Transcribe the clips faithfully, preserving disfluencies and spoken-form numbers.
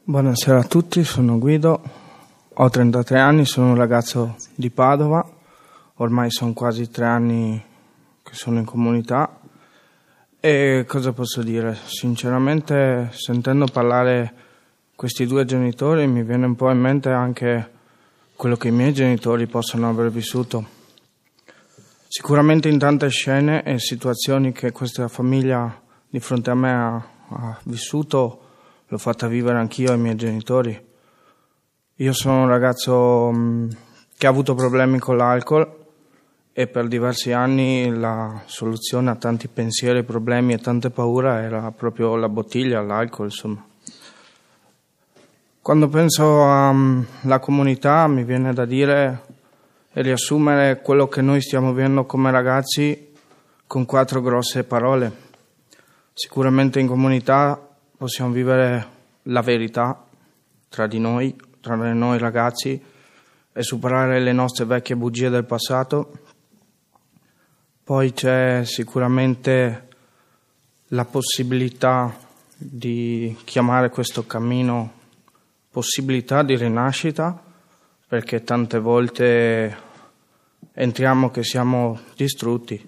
Buonasera a tutti, sono Guido, ho trentatré anni, sono un ragazzo di Padova, ormai sono quasi tre anni che sono in comunità e cosa posso dire? Sinceramente, sentendo parlare questi due genitori mi viene un po' in mente anche quello che i miei genitori possono aver vissuto. Sicuramente in tante scene e situazioni che questa famiglia di fronte a me ha, ha vissuto l'ho fatta vivere anch'io ai miei genitori. Io sono un ragazzo mh, che ha avuto problemi con l'alcol e per diversi anni la soluzione a tanti pensieri, problemi e tante paure era proprio la bottiglia, l'alcol, insomma. Quando penso alla comunità mi viene da dire e riassumere quello che noi stiamo vivendo come ragazzi con quattro grosse parole. Sicuramente in comunità possiamo vivere la verità tra di noi, tra noi ragazzi, e superare le nostre vecchie bugie del passato. Poi c'è sicuramente la possibilità di chiamare questo cammino possibilità di rinascita, perché tante volte entriamo che siamo distrutti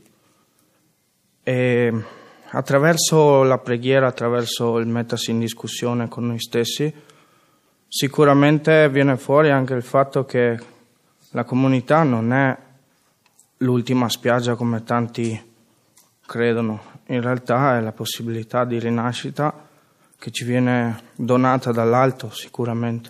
e attraverso la preghiera, attraverso il mettersi in discussione con noi stessi, sicuramente viene fuori anche il fatto che la comunità non è l'ultima spiaggia come tanti credono. In realtà è la possibilità di rinascita che ci viene donata dall'alto sicuramente,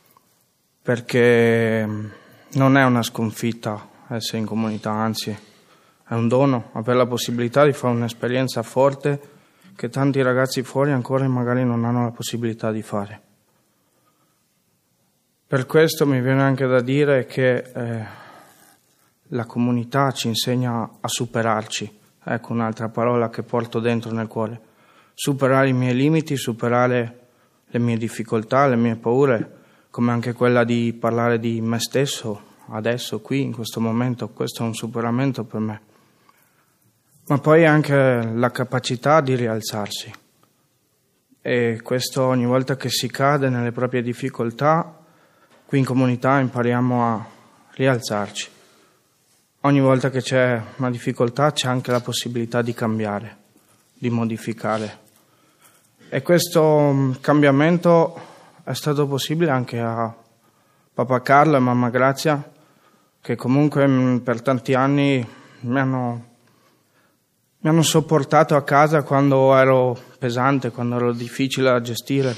perché non è una sconfitta essere in comunità, anzi è un dono, avere la possibilità di fare un'esperienza forte che tanti ragazzi fuori ancora magari non hanno la possibilità di fare. Per questo mi viene anche da dire che eh, la comunità ci insegna a superarci. Ecco un'altra parola che porto dentro nel cuore. Superare i miei limiti, superare le mie difficoltà, le mie paure, come anche quella di parlare di me stesso adesso, qui, in questo momento. Questo è un superamento per me. Ma poi anche la capacità di rialzarsi. E questo ogni volta che si cade nelle proprie difficoltà, qui in comunità impariamo a rialzarci. Ogni volta che c'è una difficoltà c'è anche la possibilità di cambiare, di modificare. E questo cambiamento è stato possibile anche a papà Carlo e mamma Grazia, che comunque per tanti anni mi hanno, mi hanno sopportato a casa quando ero pesante, quando ero difficile da gestire.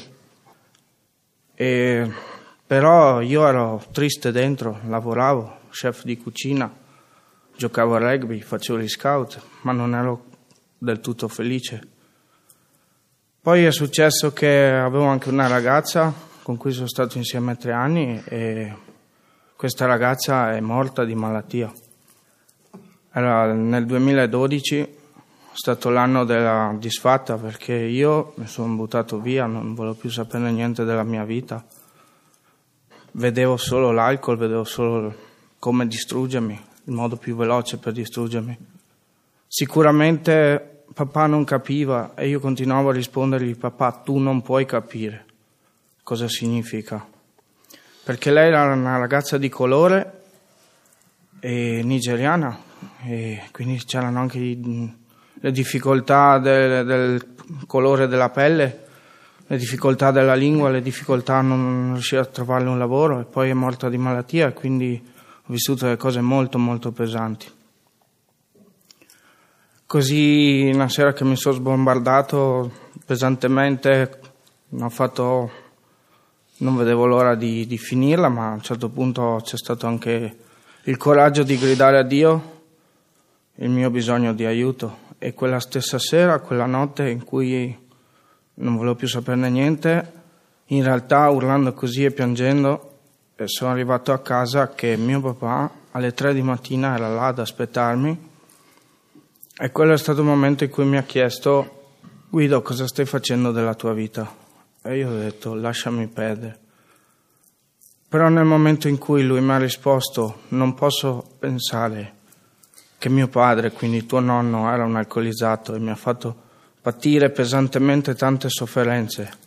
E però io ero triste dentro, lavoravo, chef di cucina, giocavo a rugby, facevo gli scout, ma non ero del tutto felice. Poi è successo che avevo anche una ragazza con cui sono stato insieme tre anni e questa ragazza è morta di malattia. Era nel duemiladodici, è stato l'anno della disfatta perché io mi sono buttato via, non volevo più sapere niente della mia vita. Vedevo solo l'alcol, vedevo solo come distruggermi, il modo più veloce per distruggermi. Sicuramente papà non capiva e io continuavo a rispondergli: papà, tu non puoi capire cosa significa. Perché lei era una ragazza di colore e nigeriana e quindi c'erano anche le difficoltà del, del colore della pelle, le difficoltà della lingua, le difficoltà a non riuscire a trovarle un lavoro, e poi è morta di malattia e quindi ho vissuto delle cose molto molto pesanti. Così una sera che mi sono sbombardato pesantemente, ho fatto, non vedevo l'ora di, di finirla, ma a un certo punto c'è stato anche il coraggio di gridare a Dio il mio bisogno di aiuto. E quella stessa sera, quella notte in cui non volevo più saperne niente, in realtà urlando così e piangendo, sono arrivato a casa che mio papà alle tre di mattina era là ad aspettarmi. E quello è stato il momento in cui mi ha chiesto: Guido, cosa stai facendo della tua vita? E io ho detto: lasciami perdere. Però nel momento in cui lui mi ha risposto: non posso pensare che mio padre, quindi tuo nonno, era un alcolizzato e mi ha fatto patire pesantemente tante sofferenze,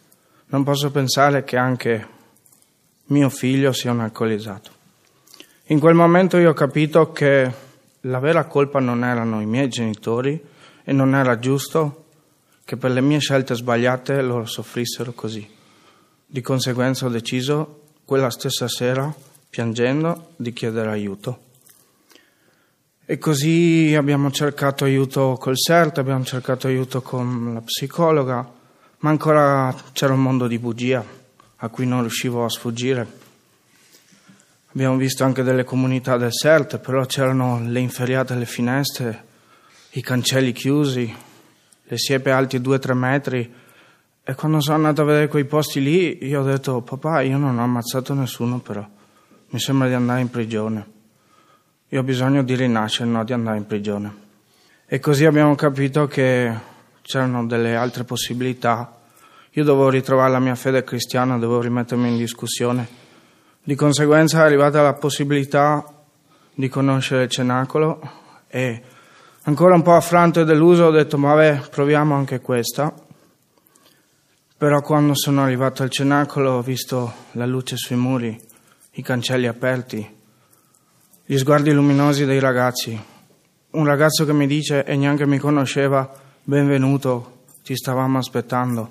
non posso pensare che anche mio figlio sia un alcolizzato. In quel momento io ho capito che la vera colpa non erano i miei genitori e non era giusto che per le mie scelte sbagliate loro soffrissero così. Di conseguenza ho deciso quella stessa sera, piangendo, di chiedere aiuto. E così abbiamo cercato aiuto col C E R T, abbiamo cercato aiuto con la psicologa, ma ancora c'era un mondo di bugia a cui non riuscivo a sfuggire. Abbiamo visto anche delle comunità del C E R T, però c'erano le inferriate alle finestre, i cancelli chiusi, le siepi alti due o tre metri. E quando sono andato a vedere quei posti lì, io ho detto: papà, io non ho ammazzato nessuno, però mi sembra di andare in prigione. Io ho bisogno di rinascere, non di andare in prigione. E così abbiamo capito che c'erano delle altre possibilità. Io dovevo ritrovare la mia fede cristiana, dovevo rimettermi in discussione. Di conseguenza è arrivata la possibilità di conoscere il Cenacolo e ancora un po' affranto e deluso ho detto: ma vabbè, proviamo anche questa. Però quando sono arrivato al Cenacolo ho visto la luce sui muri, i cancelli aperti, gli sguardi luminosi dei ragazzi. Un ragazzo che mi dice, e neanche mi conosceva: benvenuto, ti stavamo aspettando.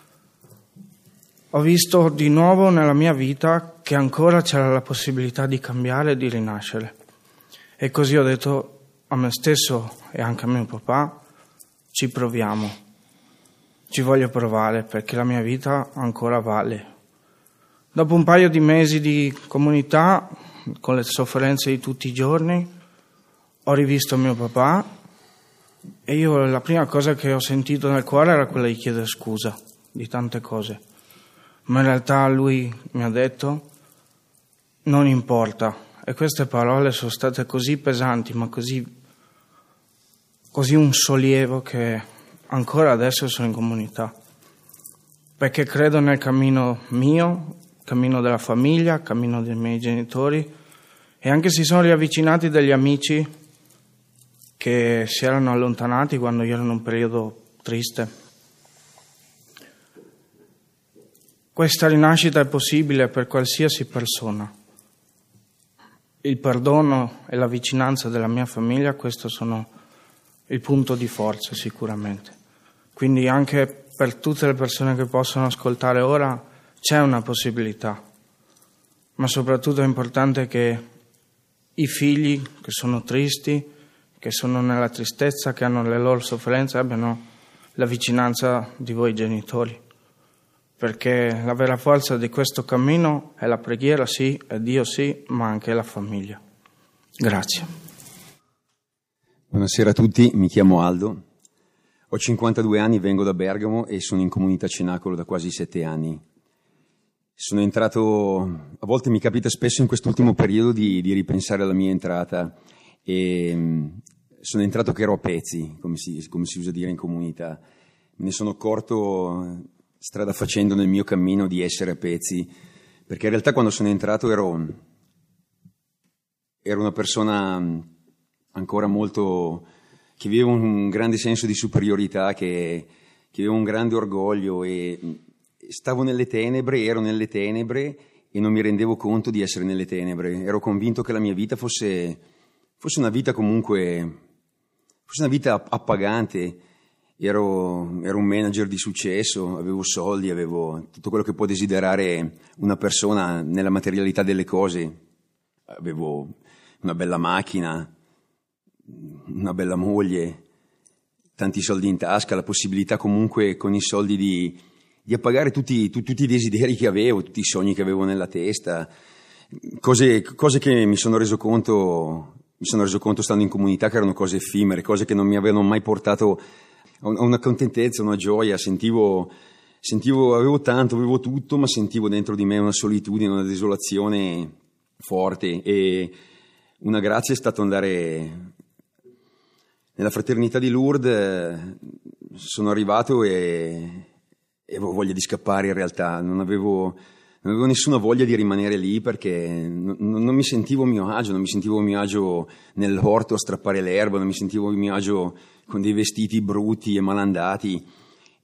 Ho visto di nuovo nella mia vita che ancora c'era la possibilità di cambiare e di rinascere. E così ho detto a me stesso e anche a mio papà: ci proviamo, ci voglio provare perché la mia vita ancora vale. Dopo un paio di mesi di comunità, con le sofferenze di tutti i giorni, ho rivisto mio papà e io la prima cosa che ho sentito nel cuore era quella di chiedere scusa di tante cose. Ma in realtà lui mi ha detto: non importa. E queste parole sono state così pesanti, ma così, così un sollievo, che ancora adesso sono in comunità. Perché credo nel cammino mio, cammino della famiglia, cammino dei miei genitori, e anche si sono riavvicinati degli amici che si erano allontanati quando io ero in un periodo triste. Questa rinascita è possibile per qualsiasi persona. Il perdono e la vicinanza della mia famiglia, questo sono il punto di forza sicuramente. Quindi anche per tutte le persone che possono ascoltare ora c'è una possibilità, ma soprattutto è importante che i figli che sono tristi, che sono nella tristezza, che hanno le loro sofferenze, abbiano la vicinanza di voi genitori. Perché la vera forza di questo cammino è la preghiera, sì, è Dio, sì, ma anche la famiglia. Grazie. Buonasera a tutti, mi chiamo Aldo, ho cinquantadue anni, vengo da Bergamo e sono in comunità Cenacolo da quasi sette anni. Sono entrato, a volte mi capita spesso in quest'ultimo periodo di, di ripensare alla mia entrata, e sono entrato che ero a pezzi, come si, come si usa dire in comunità. Me ne sono accorto strada facendo nel mio cammino di essere a pezzi, perché in realtà quando sono entrato ero, ero una persona ancora molto, che aveva un grande senso di superiorità, che, che aveva un grande orgoglio, e stavo nelle tenebre, ero nelle tenebre e non mi rendevo conto di essere nelle tenebre. Ero convinto che la mia vita fosse, fosse una vita comunque, fosse una vita appagante. Ero, ero un manager di successo, avevo soldi, avevo tutto quello che può desiderare una persona nella materialità delle cose. Avevo una bella macchina, una bella moglie, tanti soldi in tasca, la possibilità comunque con i soldi di, di appagare tutti, tu, tutti i desideri che avevo, tutti i sogni che avevo nella testa, cose, cose che mi sono reso conto, mi sono reso conto stando in comunità che erano cose effimere, cose che non mi avevano mai portato a una contentezza, una gioia. Sentivo, sentivo, avevo tanto, avevo tutto, ma sentivo dentro di me una solitudine, una desolazione forte, e una grazia è stato andare nella fraternità di Lourdes. Sono arrivato e, e avevo voglia di scappare, in realtà non avevo, non avevo nessuna voglia di rimanere lì, perché non, non mi sentivo a mio agio, non mi sentivo a mio agio nell'orto a strappare l'erba, non mi sentivo a mio agio con dei vestiti brutti e malandati,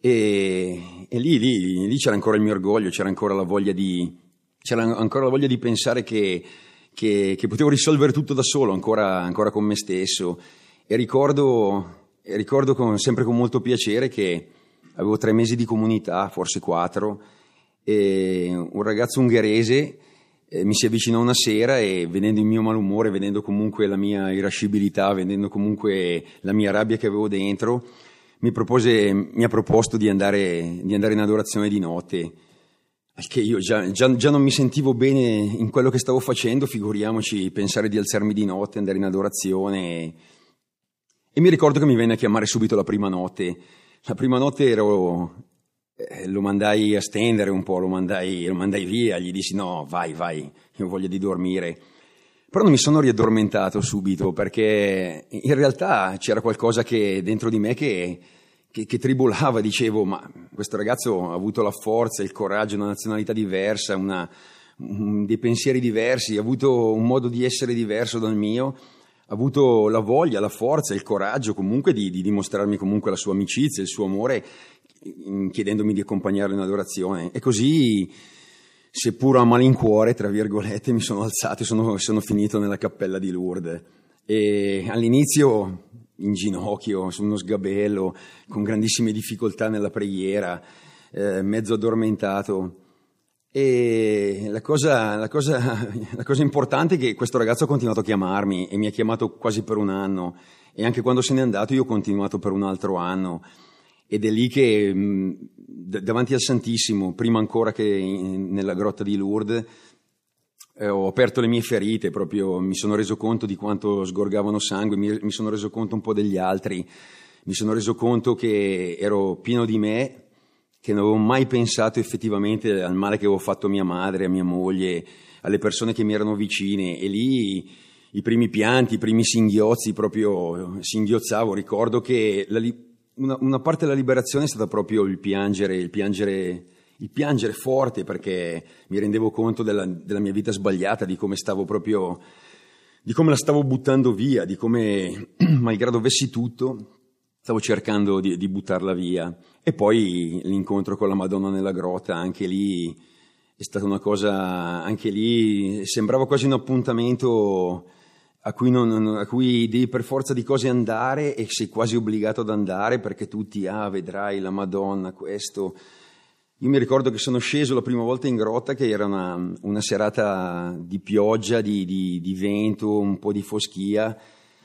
e, e lì, lì, lì c'era ancora il mio orgoglio, c'era ancora la voglia di, c'era ancora la voglia di pensare che, che, che potevo risolvere tutto da solo, ancora, ancora con me stesso. E ricordo, e ricordo con, sempre con molto piacere che avevo tre mesi di comunità, forse quattro, e un ragazzo ungherese eh, mi si avvicinò una sera e, vedendo il mio malumore, vedendo comunque la mia irascibilità, vedendo comunque la mia rabbia che avevo dentro, mi propose, mi ha proposto di andare, di andare in adorazione di notte, che io già, già, già non mi sentivo bene in quello che stavo facendo, figuriamoci pensare di alzarmi di notte, andare in adorazione. E, e mi ricordo che mi venne a chiamare subito la prima notte. La prima notte ero, eh, lo mandai a stendere un po', lo mandai, lo mandai via, gli dissi no, vai, vai, io ho voglia di dormire. Però non mi sono riaddormentato subito, perché in realtà c'era qualcosa che dentro di me che, che, che tribolava. Dicevo, ma questo ragazzo ha avuto la forza, il coraggio, una nazionalità diversa, una, un, dei pensieri diversi, ha avuto un modo di essere diverso dal mio, ha avuto la voglia, la forza, il coraggio comunque di, di dimostrarmi comunque la sua amicizia, il suo amore, chiedendomi di accompagnarlo in adorazione. E così, seppur a malincuore, tra virgolette, mi sono alzato e sono, sono finito nella cappella di Lourdes. E all'inizio in ginocchio, su uno sgabello, con grandissime difficoltà nella preghiera, eh, mezzo addormentato. E la cosa, la, cosa, la cosa importante è che questo ragazzo ha continuato a chiamarmi e mi ha chiamato quasi per un anno, e anche quando se n'è andato io ho continuato per un altro anno. Ed è lì che mh, davanti al Santissimo, prima ancora che in, nella grotta di Lourdes, eh, ho aperto le mie ferite, proprio mi sono reso conto di quanto sgorgavano sangue, mi, mi sono reso conto un po' degli altri, mi sono reso conto che ero pieno di me, che non avevo mai pensato effettivamente al male che avevo fatto a mia madre, a mia moglie, alle persone che mi erano vicine. E lì i primi pianti, i primi singhiozzi, proprio singhiozzavo. Ricordo che la li- Una, una parte della liberazione è stata proprio il piangere, il piangere, il piangere forte, perché mi rendevo conto della, della mia vita sbagliata, di come stavo proprio, di come la stavo buttando via, di come, malgrado avessi tutto, stavo cercando di, di buttarla via. E poi l'incontro con la Madonna nella grotta, anche lì è stata una cosa, anche lì sembrava quasi un appuntamento a cui, non, a cui devi per forza di cose andare, e sei quasi obbligato ad andare perché tutti, ah, vedrai la Madonna, questo. Io mi ricordo che sono sceso la prima volta in grotta, che era una, una serata di pioggia, di, di, di vento, un po' di foschia,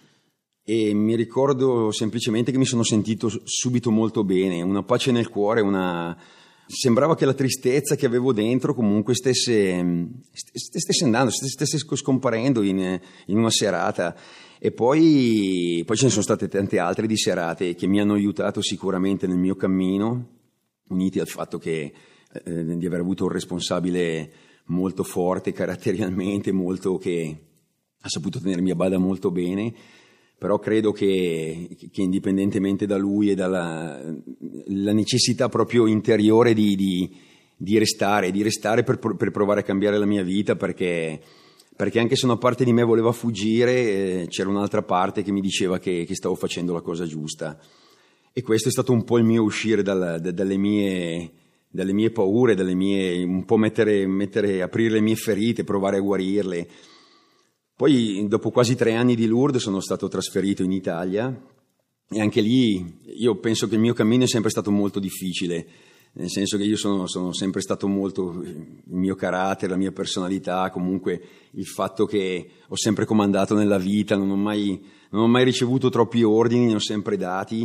e mi ricordo semplicemente che mi sono sentito subito molto bene, una pace nel cuore, una... sembrava che la tristezza che avevo dentro comunque stesse, stesse andando, stesse scomparendo in, in una serata. E poi, poi ce ne sono state tante altre di serate che mi hanno aiutato sicuramente nel mio cammino, uniti al fatto che eh, di aver avuto un responsabile molto forte caratterialmente, molto, che ha saputo tenermi a bada molto bene. Però credo che, che indipendentemente da lui e dalla la necessità proprio interiore di, di, di restare, di restare per, per provare a cambiare la mia vita, perché, perché anche se una parte di me voleva fuggire, eh, c'era un'altra parte che mi diceva che, che stavo facendo la cosa giusta. E questo è stato un po' il mio uscire dal, da, dalle, mie, dalle mie paure, dalle mie, un po' mettere, mettere, aprire le mie ferite, provare a guarirle. Poi, dopo quasi tre anni di Lourdes, sono stato trasferito in Italia, e anche lì io penso che il mio cammino è sempre stato molto difficile, nel senso che io sono, sono sempre stato molto, il mio carattere, la mia personalità, comunque il fatto che ho sempre comandato nella vita, non ho mai, non ho mai ricevuto troppi ordini, ne ho sempre dati.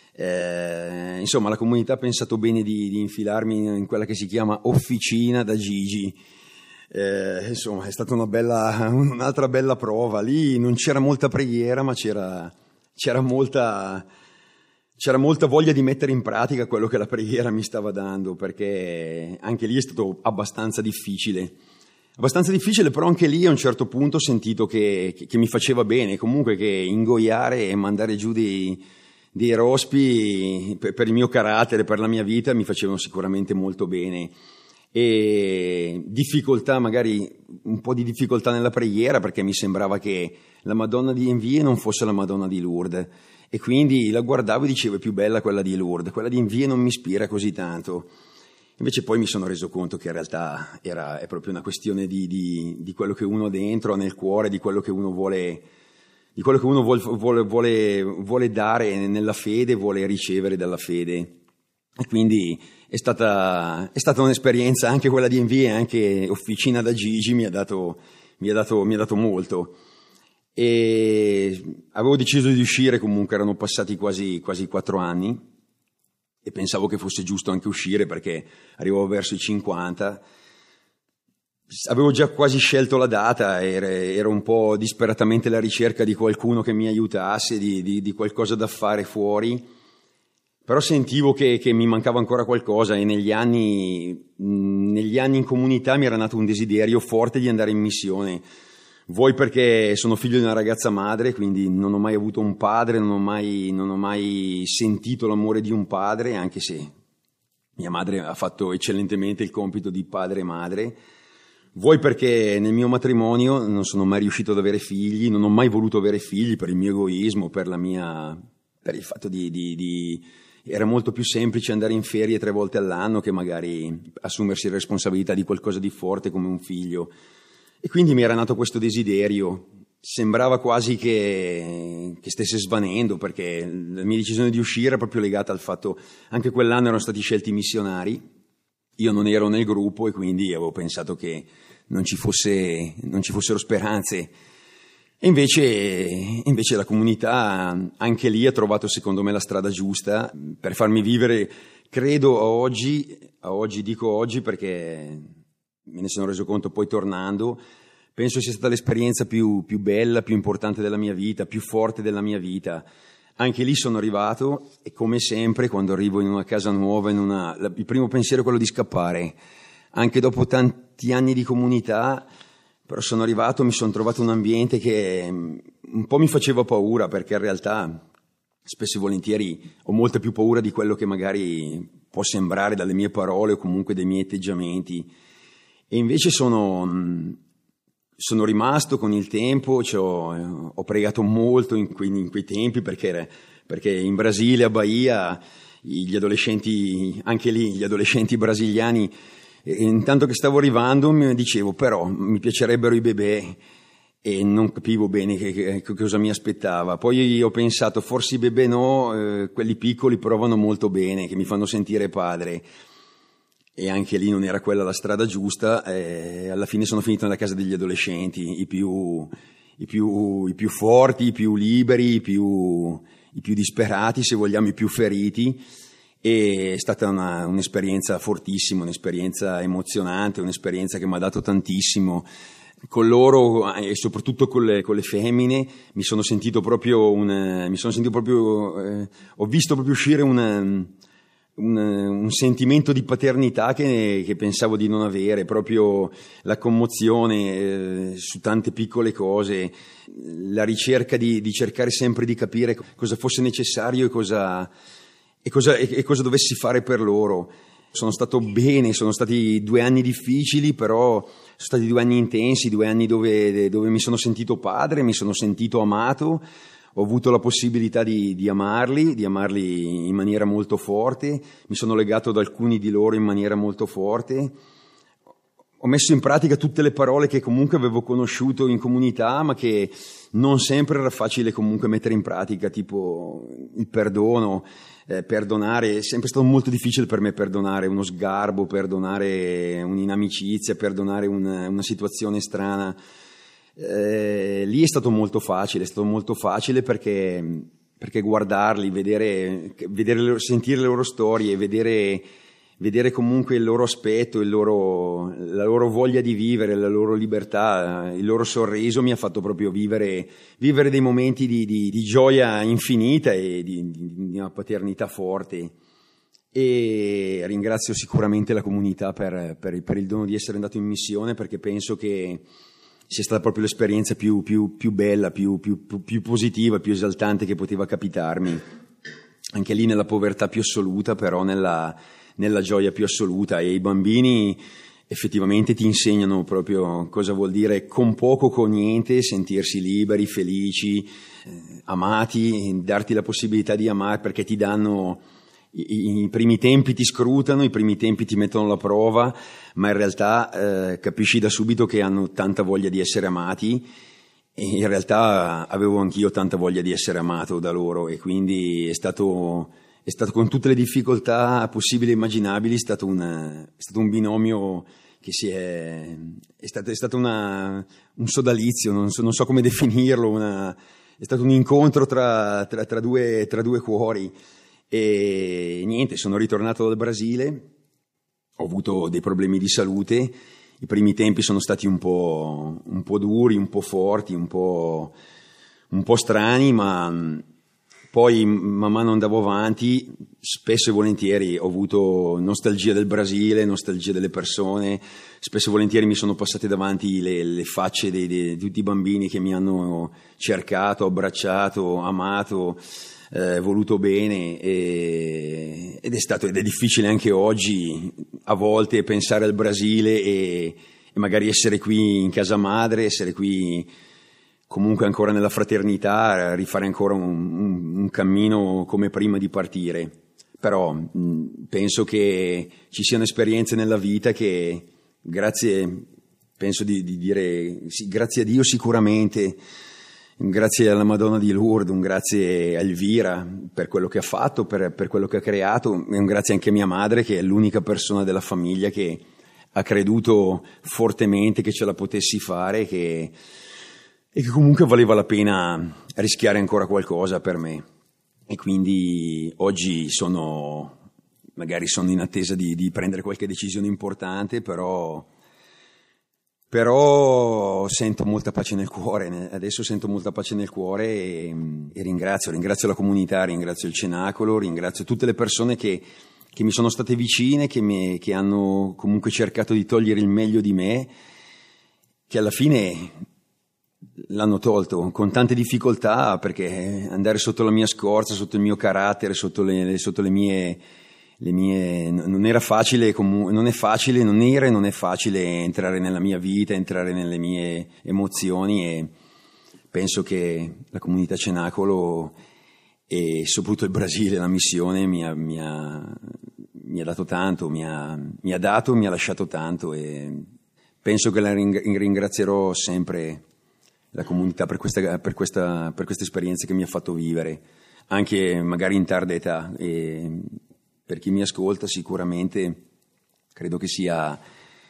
Eh, insomma, la comunità ha pensato bene di, di infilarmi in quella che si chiama officina da Gigi. Eh, insomma, è stata una bella, un'altra bella prova. Lì non c'era molta preghiera, ma c'era, c'era molta, c'era molta voglia di mettere in pratica quello che la preghiera mi stava dando, perché anche lì è stato abbastanza difficile. Abbastanza difficile, però anche lì a un certo punto ho sentito che, che, che mi faceva bene, comunque che ingoiare e mandare giù dei, dei rospi per, per il mio carattere, per la mia vita, mi facevano sicuramente molto bene. E difficoltà, magari un po' di difficoltà nella preghiera, perché mi sembrava che la Madonna di Envie non fosse la Madonna di Lourdes, e quindi la guardavo e dicevo: è più bella quella di Lourdes, quella di Envie non mi ispira così tanto. Invece poi mi sono reso conto che in realtà era, è proprio una questione di, di, di quello che uno ha dentro, ha nel cuore, di quello che uno vuole, di quello che uno vuole, vuole, vuole, vuole dare nella fede, vuole ricevere dalla fede. E quindi è stata, è stata un'esperienza, anche quella di Envie, anche Officina da Gigi mi ha dato, mi ha dato, mi ha dato molto. E avevo deciso di uscire, comunque erano passati quasi, quasi quattro anni e pensavo che fosse giusto anche uscire perché arrivavo verso i cinquanta. Avevo già quasi scelto la data, ero un po' disperatamente alla ricerca di qualcuno che mi aiutasse, di, di, di qualcosa da fare fuori, però sentivo che, che mi mancava ancora qualcosa e negli anni, negli anni in comunità mi era nato un desiderio forte di andare in missione. Vuoi perché sono figlio di una ragazza madre, quindi non ho mai avuto un padre, non ho mai, non ho mai sentito l'amore di un padre, anche se mia madre ha fatto eccellentemente il compito di padre e madre. Vuoi perché nel mio matrimonio non sono mai riuscito ad avere figli, non ho mai voluto avere figli per il mio egoismo, per la mia, per il fatto di, di, di era molto più semplice andare in ferie tre volte all'anno che magari assumersi la responsabilità di qualcosa di forte come un figlio. E quindi mi era nato questo desiderio, sembrava quasi che, che stesse svanendo, perché la mia decisione di uscire era proprio legata al fatto, anche quell'anno erano stati scelti missionari, io non ero nel gruppo e quindi avevo pensato che non ci fosse, non ci fossero speranze. E invece, invece la comunità anche lì ha trovato secondo me la strada giusta per farmi vivere, credo a oggi, a oggi dico oggi perché me ne sono reso conto poi tornando, penso sia stata l'esperienza più, più bella, più importante della mia vita, più forte della mia vita. Anche lì sono arrivato e come sempre quando arrivo in una casa nuova, in una, la, il primo pensiero è quello di scappare. Anche dopo tanti anni di comunità, però sono arrivato, mi sono trovato un ambiente che un po' mi faceva paura, perché in realtà spesso e volentieri ho molta più paura di quello che magari può sembrare dalle mie parole o comunque dai miei atteggiamenti. E invece sono, sono rimasto con il tempo, cioè ho, ho pregato molto in quei, in quei tempi perché, perché in Brasile, a Bahia, gli adolescenti, anche lì gli adolescenti brasiliani, intanto che stavo arrivando mi dicevo però mi piacerebbero i bebè e non capivo bene che, che, che cosa mi aspettava. Poi ho pensato forse i bebè no, eh, quelli piccoli provano molto bene, che mi fanno sentire padre. E anche lì non era quella la strada giusta, e alla fine sono finito nella casa degli adolescenti, i più, i più, i più forti, i più liberi, i più, i più disperati, se vogliamo, i più feriti. E è stata una, un'esperienza fortissima, un'esperienza emozionante, un'esperienza che mi ha dato tantissimo. Con loro e soprattutto con le, con le femmine mi sono sentito proprio, un, mi sono sentito proprio, eh, ho visto proprio uscire un... Un, un sentimento di paternità che, che pensavo di non avere, proprio la commozione eh, su tante piccole cose, la ricerca di, di cercare sempre di capire cosa fosse necessario e cosa, e cosa, e, e cosa dovessi fare per loro. Sono stato bene, sono stati due anni difficili, però sono stati due anni intensi, due anni dove, dove mi sono sentito padre, mi sono sentito amato. Ho avuto la possibilità di, di amarli, di amarli in maniera molto forte, mi sono legato ad alcuni di loro in maniera molto forte, ho messo in pratica tutte le parole che comunque avevo conosciuto in comunità, ma che non sempre era facile comunque mettere in pratica, tipo il perdono, eh, perdonare, è sempre stato molto difficile per me perdonare uno sgarbo, perdonare un'inamicizia, perdonare una, una situazione strana. Eh, lì è stato molto facile, è stato molto facile perché, perché guardarli, vedere, vedere, sentire le loro storie, vedere, vedere comunque il loro aspetto, il loro, la loro voglia di vivere, la loro libertà, il loro sorriso mi ha fatto proprio vivere, vivere dei momenti di, di, di gioia infinita e di, di, di una paternità forte. E ringrazio sicuramente la comunità per, per, per il dono di essere andato in missione, perché penso che sia stata proprio l'esperienza più, più, più bella, più, più, più positiva, più esaltante che poteva capitarmi. Anche lì nella povertà più assoluta, però nella, nella gioia più assoluta. E i bambini, effettivamente ti insegnano proprio cosa vuol dire con poco, con niente, sentirsi liberi, felici, eh, amati, darti la possibilità di amare, perché ti danno, i, i primi tempi ti scrutano, i primi tempi ti mettono alla prova, ma in realtà eh, capisci da subito che hanno tanta voglia di essere amati, e in realtà avevo anch'io tanta voglia di essere amato da loro, e quindi è stato... È stato, con tutte le difficoltà possibili e immaginabili, è stato un, è stato un binomio che si è, è stato, è stato una, un sodalizio, non so, non so come definirlo, una, è stato un incontro tra, tra, tra, due, tra due cuori. E niente, sono ritornato dal Brasile, ho avuto dei problemi di salute, i primi tempi sono stati un po', un po' duri, un po' forti, un po', un po' strani, ma... Poi man mano andavo avanti, spesso e volentieri ho avuto nostalgia del Brasile, nostalgia delle persone, spesso e volentieri mi sono passate davanti le, le facce di, di, di tutti i bambini che mi hanno cercato, abbracciato, amato, eh, voluto bene, e, ed è stato ed è difficile anche oggi a volte pensare al Brasile e, e magari essere qui in casa madre, essere qui comunque ancora nella fraternità, rifare ancora un, un, un cammino come prima di partire. Però mh, penso che ci siano esperienze nella vita che, grazie, penso di, di dire, sì, grazie a Dio sicuramente, grazie alla Madonna di Lourdes, un grazie a Elvira per quello che ha fatto, per, per quello che ha creato, e un grazie anche a mia madre, che è l'unica persona della famiglia che ha creduto fortemente che ce la potessi fare, che e che comunque valeva la pena rischiare ancora qualcosa per me. E quindi oggi sono, magari sono in attesa di, di prendere qualche decisione importante, però, però sento molta pace nel cuore, adesso sento molta pace nel cuore e, e ringrazio, ringrazio la comunità, ringrazio il Cenacolo, ringrazio tutte le persone che, che mi sono state vicine, che, mi, che hanno comunque cercato di togliere il meglio di me, che alla fine l'hanno tolto con tante difficoltà, perché andare sotto la mia scorza, sotto il mio carattere, sotto le, sotto le mie, le mie non era facile, non è facile, non era e non è facile entrare nella mia vita, entrare nelle mie emozioni, e penso che la comunità Cenacolo e soprattutto il Brasile, la missione mi ha, mi ha, mi ha dato tanto, mi ha, mi ha dato, mi ha lasciato tanto, e penso che la ringrazierò sempre, la comunità, per questa, per questa, per questa esperienza che mi ha fatto vivere, anche magari in tarda età. E per chi mi ascolta sicuramente credo che sia,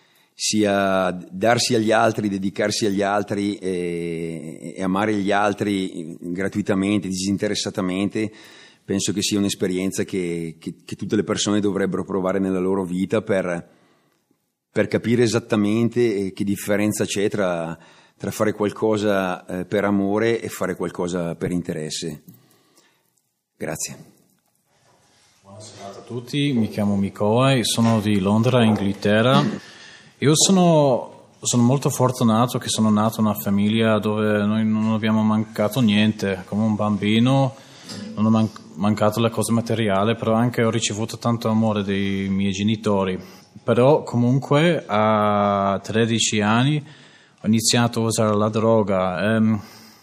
sia darsi agli altri, dedicarsi agli altri e, e amare gli altri gratuitamente, disinteressatamente. Penso che sia un'esperienza che, che, che tutte le persone dovrebbero provare nella loro vita per, per capire esattamente che differenza c'è tra tra fare qualcosa eh, per amore e fare qualcosa per interesse. Grazie. Buona serata a tutti, mi chiamo Mikołaj, sono di Londra, Inghilterra. Io sono, sono molto fortunato che sono nato in una famiglia dove noi non abbiamo mancato niente. Come un bambino non ho man- mancato le cose materiali, però anche ho ricevuto tanto amore dei miei genitori. Però comunque a tredici anni ho iniziato a usare la droga. Um,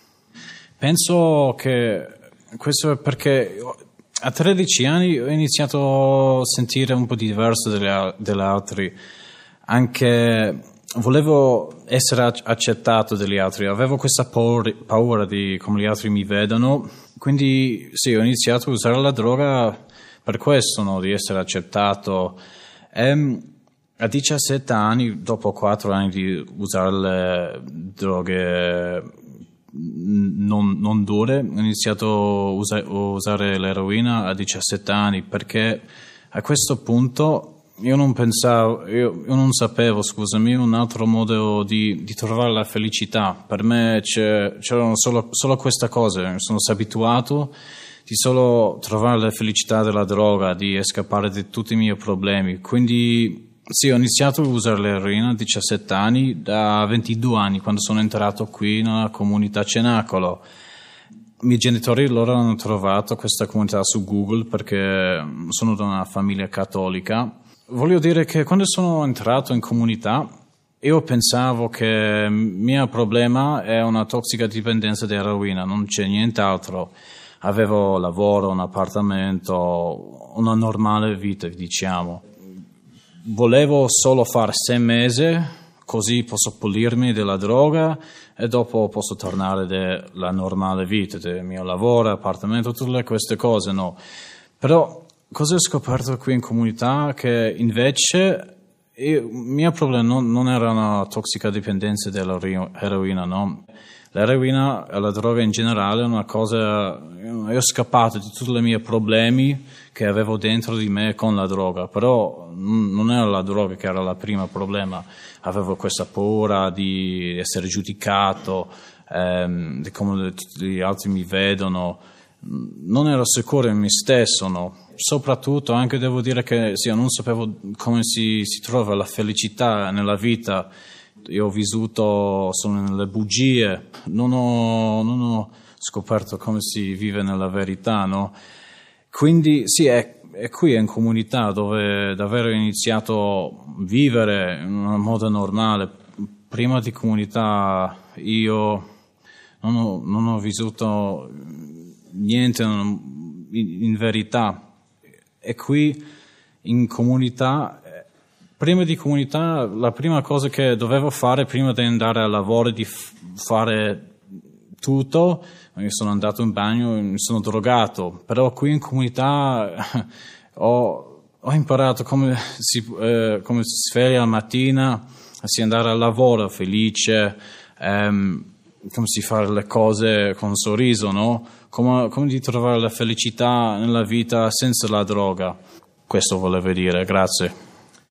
penso che questo è perché a tredici anni ho iniziato a sentire un po' diverso degli, degli altri. Anche volevo essere accettato dagli altri, avevo questa paura, paura di come gli altri mi vedono. Quindi sì, ho iniziato a usare la droga per questo, no? Di essere accettato. Um, A diciassette anni, dopo quattro anni di usare le droghe non, non dure, ho iniziato a usa, usare l'eroina a diciassette anni, perché a questo punto io non pensavo, io, io non sapevo, scusami, un altro modo di, di trovare la felicità. Per me c'è, c'erano solo, solo queste cose, mi sono abituato di solo trovare la felicità della droga, di scappare di tutti i miei problemi. Quindi sì, ho iniziato a usare l'eroina a diciassette anni, da ventidue anni, quando sono entrato qui nella comunità Cenacolo. I miei genitori loro hanno trovato questa comunità su Google, perché sono da una famiglia cattolica, voglio dire che quando sono entrato in comunità io pensavo che il mio problema è una tossicodipendenza di eroina, non c'è nient'altro. Avevo lavoro, un appartamento, una normale vita, diciamo. Volevo solo fare sei mesi, così posso pulirmi della droga e dopo posso tornare alla normale vita, del mio lavoro, appartamento, tutte queste cose, no. Però cosa ho scoperto qui in comunità? Che invece il mio problema non, non era una tossicodipendenza dell'eroina, no? L'eroina e la droga in generale è una cosa. Io ho scappato di tutti i miei problemi che avevo dentro di me con la droga, però non era la droga che era il primo problema. Avevo questa paura di essere giudicato, ehm, di come tutti gli altri mi vedono. Non ero sicuro in me stesso, no? Soprattutto anche devo dire che sì, io non sapevo come si, si trova la felicità nella vita. Io ho vissuto solo nelle bugie, non ho, non ho scoperto come si vive nella verità, no? Quindi sì, è, è qui in comunità dove davvero ho iniziato a vivere in un modo normale. Prima di comunità io non ho, non ho vissuto niente in, in verità. E qui in comunità, prima di comunità, la prima cosa che dovevo fare prima di andare al lavoro, di f- fare tutto, io sono andato in bagno e mi sono drogato, però qui in comunità ho, ho imparato come si, eh, come si sveglia la mattina, si andare al lavoro felice, ehm, come si fa le cose con un sorriso, no? Come, come di trovare la felicità nella vita senza la droga. Questo volevo dire, grazie.